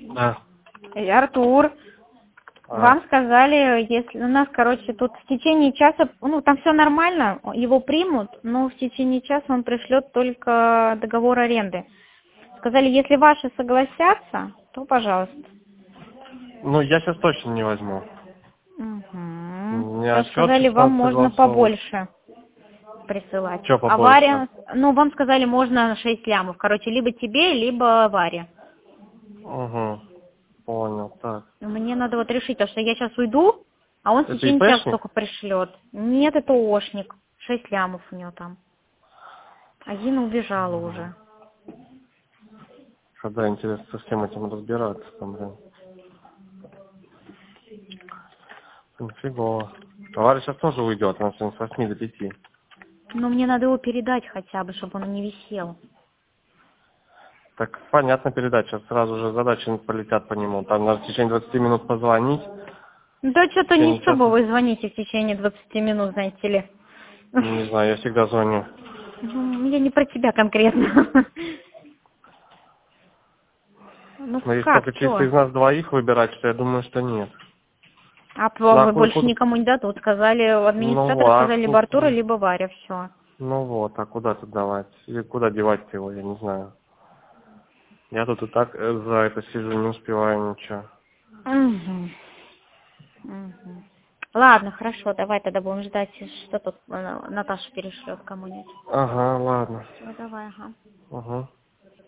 Да. Артур, вам сказали, если у нас, короче, тут в течение часа, ну, там все нормально, его примут, но в течение часа он пришлет только договор аренды. Сказали, если ваши согласятся, то пожалуйста. Ну, я сейчас точно не возьму. Угу. Я Сейчас счет сказали, вам 16 можно согласовывать. побольше присылать. Что А побольше? Варе, ну, вам сказали, можно 6 лямов. Короче, либо тебе, либо Варе. Угу. Понял, так. Мне надо вот решить, потому что я сейчас уйду, а он в Это течение часа ИПшник? только пришлет. Нет, это ошник. 6 лямов у него там. А Зина убежала уже. Когда интересно со всем этим разбираться там, блин. Фигово. А Варя сейчас тоже уйдет, она сегодня с 8 до 5. Но мне надо его передать хотя бы, чтобы он не висел. Так, понятно, передать. Сейчас сразу же задачи полетят по нему. Там надо в течение 20 минут позвонить. Да что-то В не течение особо часа. вы звоните в течение 20 минут, знаете ли. Не знаю, я всегда звоню. Ну, я не про тебя конкретно. Ну Но если как, только чисто что? из нас двоих выбирать, то я думаю, что нет. А Ну, вы больше никому не дадут. Сказали, ну, администраторы сказали либо Артура, либо Варя, все. ну вот, а куда тут давать? Или куда девать его, я не знаю. Я тут и так за это сижу, не успеваю ничего. Угу. Угу. Ладно, хорошо, давай тогда будем ждать, что тут Наташа перешлет кому-нибудь. Ага, ладно. Все, давай, ага. Угу.